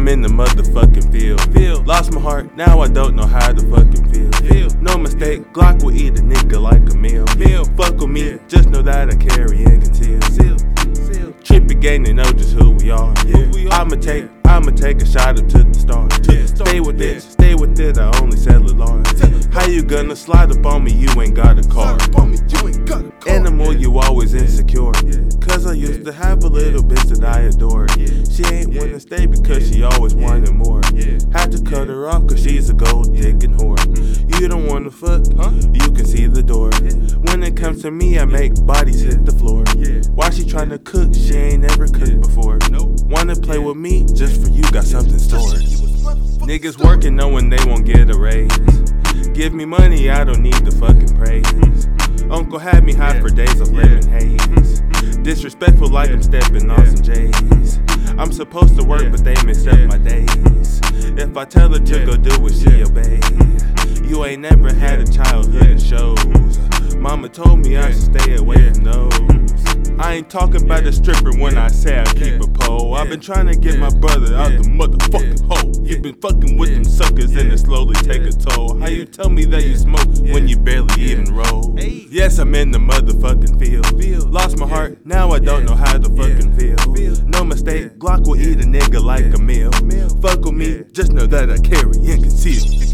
in the motherfucking field. Lost my heart, now I don't know how to fucking feel. No mistake, Glock will eat a nigga like a meal. Fuck with me, just know that I carry and conceal. Trippy gang, they know just who we are. I'ma take a shot up to the stars. Stay with it, I only sell it large. How you gonna slide up on me, you ain't got a car. Animal, you always insecure. Cause I used to have a little bitch that I adored. She ain't wanna stay because she always wanted more. Had to cut her off cause she's a gold digging whore. You don't wanna fuck, you can see the door. When it comes to me, I make bodies hit the floor. Why she tryna cook, she ain't never cooked before. Wanna play with me, just for you got something stored. Niggas working knowing they won't get a raise. Give me money, I don't need the fucking praise. Uncle had me high for days of lemon haze. Disrespectful like I'm stepping on some J's. I'm supposed to work but they mess up my days. If I tell her to go do it, she obey. You ain't never had a childhood that shows. Mama told me I should stay away from those. I ain't talking about a stripper when I say I keep a pole. I've been trying to get my brother out the motherfucking hole. You been fucking with them suckers and it slowly take a toll. How you tell me that you smoke when you barely even roll? Yes, I'm in the motherfucking field. Lost my heart, now I don't know how to fucking feel. No mistake, Glock will eat a nigga like a meal. Fuck with me, just know that I carry and conceal.